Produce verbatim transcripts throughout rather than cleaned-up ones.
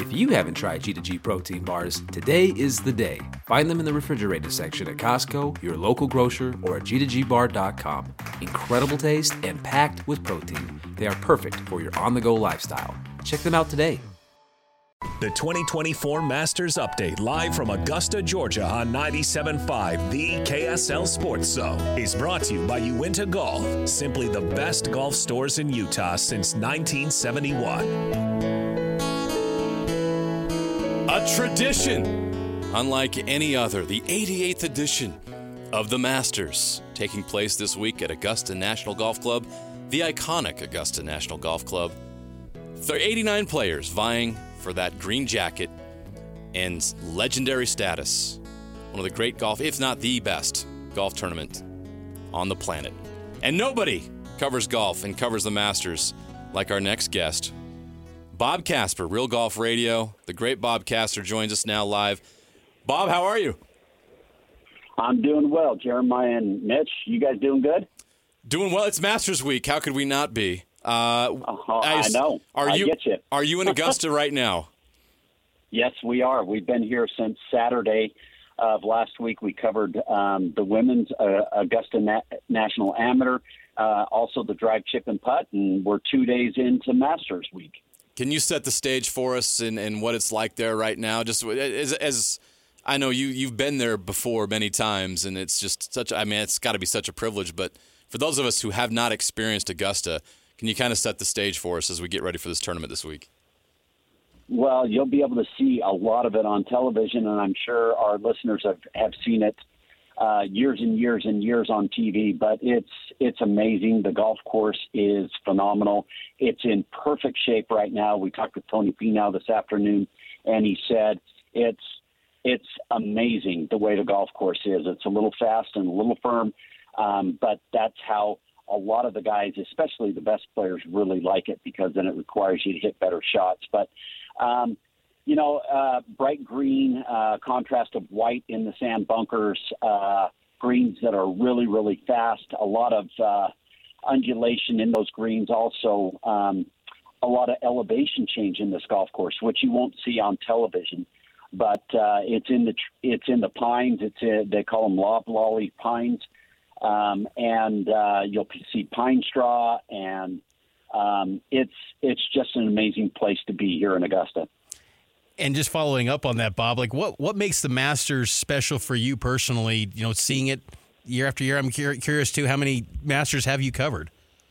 If you haven't tried G two G protein bars, today is the day. Find them in the refrigerated section at Costco, your local grocer, or at G two G bar dot com. Incredible taste and packed with protein. They are perfect for your on-the-go lifestyle. Check them out today. The twenty twenty-four Masters Update, live from Augusta, Georgia on ninety-seven point five, the K S L Sports Zone, is brought to you by Uinta Golf, simply the best golf stores in Utah since nineteen seventy-one. A tradition, unlike any other, the eighty-eighth edition of the Masters, taking place this week at Augusta National Golf Club, the iconic Augusta National Golf Club. There are eighty-nine players vying for that green jacket and legendary status. One of the great golf, if not the best, golf tournament on the planet. And nobody covers golf and covers the Masters like our next guest, Bob Casper, Real Golf Radio. The great Bob Casper joins us now live. Bob, how are you? I'm doing well, Jeremiah and Mitch. You guys doing good? Doing well. It's Masters Week. How could we not be? Uh, uh, I, I know. Are I you, get you. Are you in Augusta right now? Yes, we are. We've been here since Saturday of last week. We covered um, the women's uh, Augusta Na- National Amateur, uh, also the drive, chip, and putt, and we're two days into Masters Week. Can you set the stage for us and, and what it's like there right now? Just as, as I know you, you've been there before many times, and it's just such, I mean, it's got to be such a privilege. But for those of us who have not experienced Augusta, can you kind of set the stage for us as we get ready for this tournament this week? Well, you'll be able to see a lot of it on television, and I'm sure our listeners have, have seen it uh, years and years and years on T V. But it's it's amazing. The golf course is phenomenal. It's in perfect shape right now. We talked with Tony Finau this afternoon, and he said it's it's amazing the way the golf course is. It's a little fast and a little firm, um, but that's how a lot of the guys, especially the best players, really like it, because then it requires you to hit better shots. But, um, you know, uh, bright green, uh, contrast of white in the sand bunkers, uh, greens that are really, really fast, a lot of uh, undulation in those greens, also um, a lot of elevation change in this golf course, which you won't see on television. But uh, it's in the it's in the pines. It's in, they call them loblolly pines. Um, and uh, you'll see pine straw, and um, it's it's just an amazing place to be here in Augusta. And just following up on that, Bob, like what, what makes the Masters special for you personally? You know, seeing it year after year. I'm cur- curious too. How many Masters have you covered?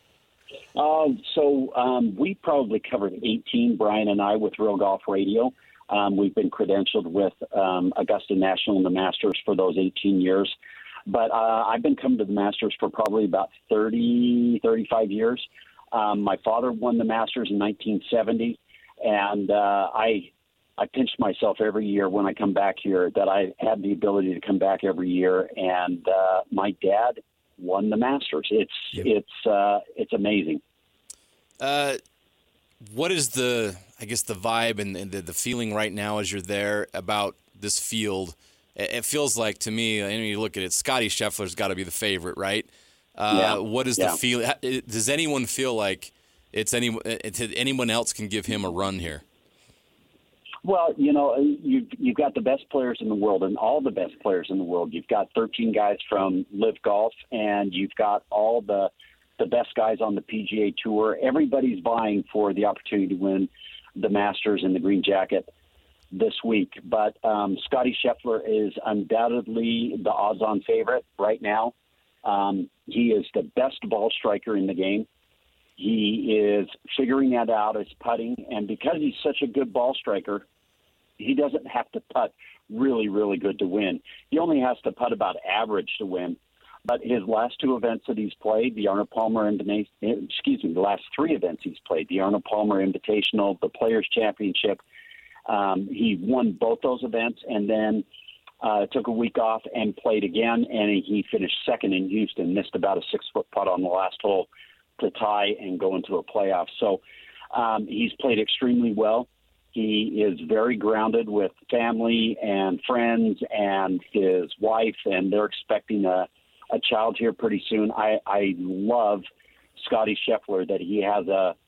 Uh, so um, we probably covered eighteen, Brian and I, with Real Golf Radio. Um, we've been credentialed with um, Augusta National and the Masters for those eighteen years. But uh, I've been coming to the Masters for probably about thirty, thirty-five years. Um, my father won the Masters in nineteen seventy, and uh, I I pinch myself every year when I come back here that I had the ability to come back every year. And uh, my dad won the Masters. It's yep. it's uh, it's amazing. Uh, what is the I guess the vibe and the, the feeling right now as you're there about this field? It feels like to me, I mean, you look at it, Scotty Scheffler's got to be the favorite, right? Uh, yeah. What is yeah. the feel? Does anyone feel like it's any it's, anyone else can give him a run here? Well, you know, you've, you've got the best players in the world, and all the best players in the world. You've got thirteen guys from Live Golf, and you've got all the the best guys on the P G A Tour. Everybody's vying for the opportunity to win the Masters and the green jacket this week. But um, Scotty Scheffler is undoubtedly the odds-on favorite right now. Um, he is the best ball striker in the game. He is figuring that out as putting, and because he's such a good ball striker, he doesn't have to putt really, really good to win. He only has to putt about average to win. But his last two events that he's played, the Arnold Palmer Invitational, excuse me, the last three events he's played, the Arnold Palmer Invitational, the Players Championship, Um, he won both those events, and then uh, took a week off and played again, and he finished second in Houston, missed about a six-foot putt on the last hole to tie and go into a playoff. So um, he's played extremely well. He is very grounded with family and friends and his wife, and they're expecting a, a child here pretty soon. I, I love Scotty Scheffler, that he has a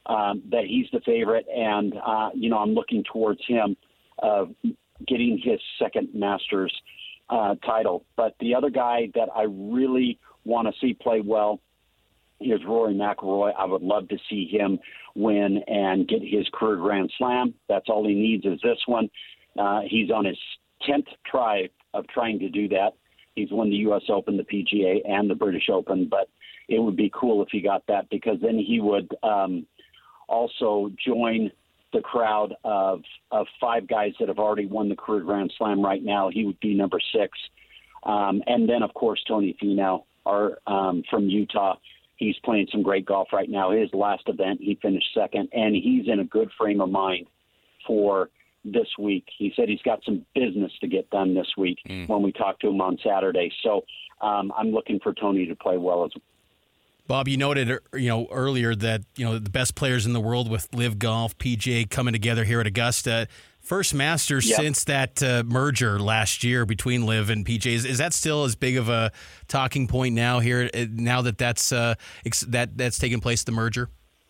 um, that he's the favorite, and uh, you know I'm looking towards him uh, getting his second Masters uh, title. But the other guy that I really want to see play well is Rory McIlroy. I would love to see him win and get his career Grand Slam. That's all he needs is this one. Uh, he's on his tenth try of trying to do that. He's won the U S Open, the P G A, and the British Open, but it would be cool if he got that, because then he would um, also join the crowd of, of five guys that have already won the career Grand Slam right now. He would be number six. Um, and then, of course, Tony Finau, our, um, from Utah. He's playing some great golf right now. His last event, he finished second, and he's in a good frame of mind for this week. He said he's got some business to get done this week mm. when we talked to him on Saturday. So um, I'm looking for Tony to play well as well. Bob, you noted you know earlier that you know the best players in the world with Live Golf, P G A coming together here at Augusta. First Masters yep. since that uh, merger last year between Live and P G A. Is, is that still as big of a talking point now here? Now that that's uh, ex- that that's taken place, the merger.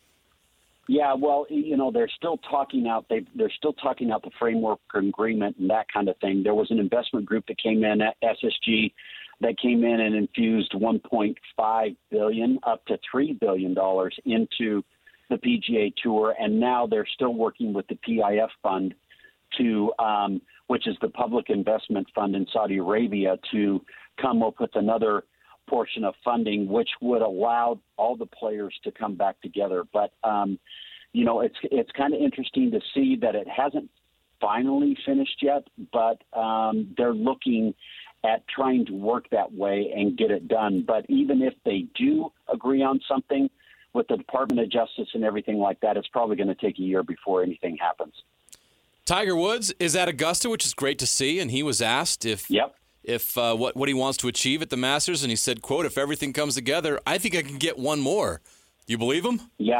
Yeah, well, you know, they're still talking out. They they're still talking out the framework agreement and that kind of thing. There was an investment group that came in at S S G that came in and infused one point five billion dollars up to three billion dollars into the P G A Tour, and now they're still working with the P I F fund to, um, which is the public investment fund in Saudi Arabia, to come up with another portion of funding, which would allow all the players to come back together. But um, you know, it's it's kind of interesting to see that it hasn't finally finished yet, but um, they're looking at trying to work that way and get it done. But even if they do agree on something with the Department of Justice and everything like that, it's probably going to take a year before anything happens. Tiger Woods is at Augusta, which is great to see, and he was asked if yep. if uh, what what he wants to achieve at the Masters, and he said, "quote If everything comes together, I think I can get one more." Do you believe him? Yeah.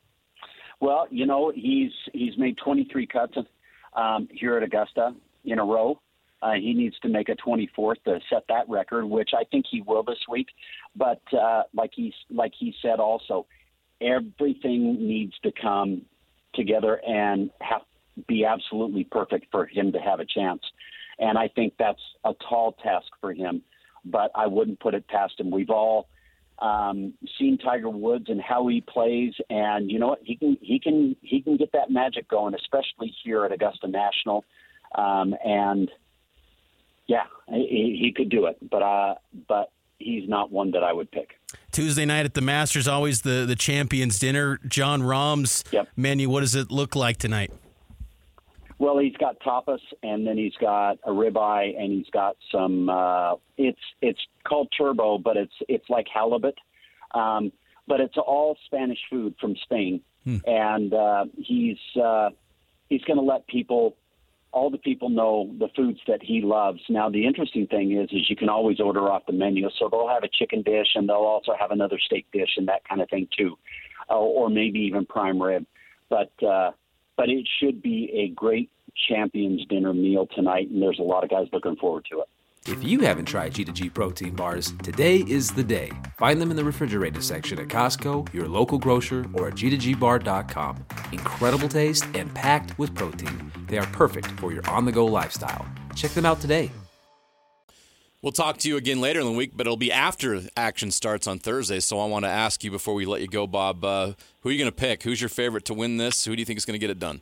Well, you know, he's he's made twenty-three cuts um, here at Augusta in a row. Uh, he needs to make a twenty-fourth to set that record, which I think he will this week. But uh, like he like he said, also, everything needs to come together and have be absolutely perfect for him to have a chance. And I think that's a tall task for him, but I wouldn't put it past him. We've all um, seen Tiger Woods and how he plays, and you know what? He can he can he can get that magic going, especially here at Augusta National. Um, and yeah, he, he could do it, but uh, but he's not one that I would pick. Tuesday night at the Masters, always the the champions dinner. Jon Rahm's yep. menu. What does it look like tonight? Well, he's got tapas, and then he's got a ribeye, and he's got some. Uh, it's it's called turbo, but it's it's like halibut, um, but it's all Spanish food from Spain, hmm. and uh, he's uh, he's going to let people, all the people, know the foods that he loves. Now, the interesting thing is, is you can always order off the menu, so they'll have a chicken dish, and they'll also have another steak dish and that kind of thing too, uh, or maybe even prime rib, but. Uh, But it should be a great champions dinner meal tonight, and there's a lot of guys looking forward to it. If you haven't tried G two G protein bars, today is the day. Find them in the refrigerator section at Costco, your local grocer, or at G two G bar dot com. Incredible taste and packed with protein. They are perfect for your on-the-go lifestyle. Check them out today. We'll talk to you again later in the week, but it'll be after action starts on Thursday. So I want to ask you before we let you go, Bob, uh, who are you going to pick? Who's your favorite to win this? Who do you think is going to get it done?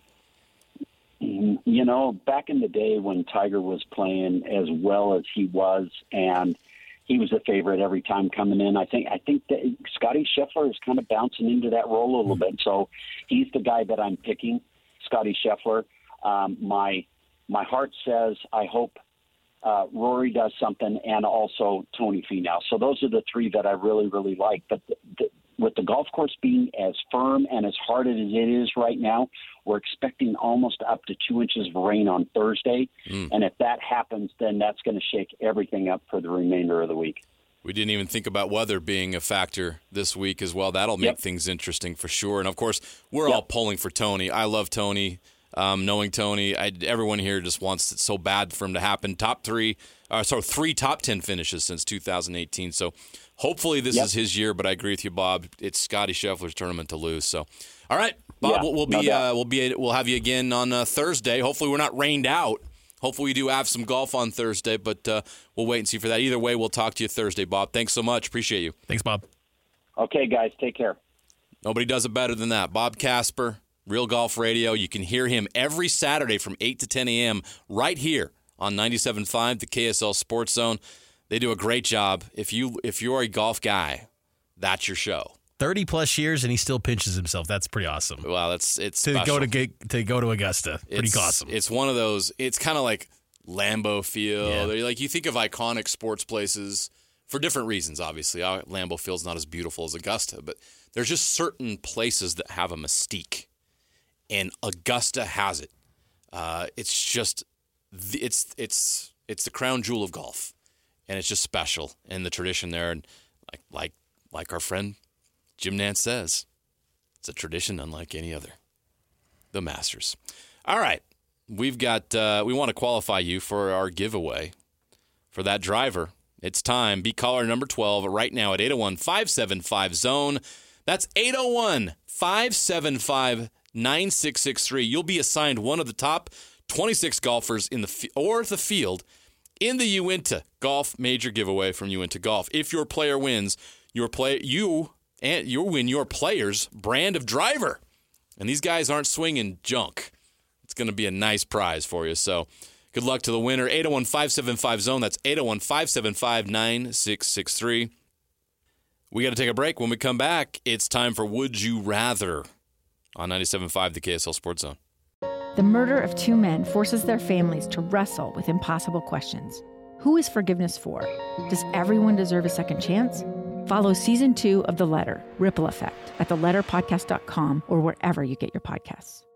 You know, back in the day when Tiger was playing as well as he was, and he was a favorite every time coming in, I think I think that Scotty Scheffler is kind of bouncing into that role a little bit. So he's the guy that I'm picking, Scotty Scheffler. Um, my my heart says I hope Uh, Rory does something, and also Tony Finau. So those are the three that I really, really like. But the, the, with the golf course being as firm and as hard as it is right now, we're expecting almost up to two inches of rain on Thursday. Mm. And if that happens, then that's going to shake everything up for the remainder of the week. We didn't even think about weather being a factor this week as well. That'll make yep. things interesting for sure. And, of course, we're yep. all pulling for Tony. I love Tony. Um, knowing Tony, I, everyone here just wants it so bad for him to happen. Top three, uh, so three top ten finishes since two thousand eighteen. So hopefully this yep. is his year. But I agree with you, Bob. It's Scotty Scheffler's tournament to lose. So, all right, Bob, yeah, we'll, we'll be no uh, we'll be we'll have you again on uh, Thursday. Hopefully we're not rained out. Hopefully we do have some golf on Thursday, but uh, we'll wait and see for that. Either way, we'll talk to you Thursday, Bob. Thanks so much. Appreciate you. Thanks, Bob. Okay, guys, take care. Nobody does it better than that. Bob Casper, Real Golf Radio. You can hear him every Saturday from eight to ten a.m. right here on ninety-seven point five, the K S L Sports Zone. They do a great job. If, you, if you're a golf guy, that's your show. thirty-plus years, and he still pinches himself. That's pretty awesome. Wow, that's it's to special. go to to go to Augusta. Pretty it's, awesome. It's one of those. It's kind of like Lambeau Field. Yeah. Like you think of iconic sports places for different reasons. Obviously, Lambeau Field's not as beautiful as Augusta, but there's just certain places that have a mystique, and Augusta has it. Uh, it's just it's it's it's the crown jewel of golf, and it's just special in the tradition there. And like like like our friend Jim Nantz says, it's a tradition unlike any other. The Masters. All right. We've got, uh, we want to qualify you for our giveaway for that driver. It's time. Be caller number twelve right now at eight oh one, five seven five, zone. That's eight oh one, five seven five, nine six six three. You'll be assigned one of the top twenty-six golfers in the f- or the field in the Uinta Golf Major Giveaway from Uinta Golf. If your player wins, your play you and you win your player's brand of driver. And these guys aren't swinging junk. It's going to be a nice prize for you. So good luck to the winner. eight oh one, five seven five, zone. That's eight oh one, five seven five, nine six six three. We got to take a break. When we come back, it's time for Would You Rather on ninety-seven point five, the K S L Sports Zone. The murder of two men forces their families to wrestle with impossible questions. Who is forgiveness for? Does everyone deserve a second chance? Follow season two of The Letter, Ripple Effect, at the letter podcast dot com or wherever you get your podcasts.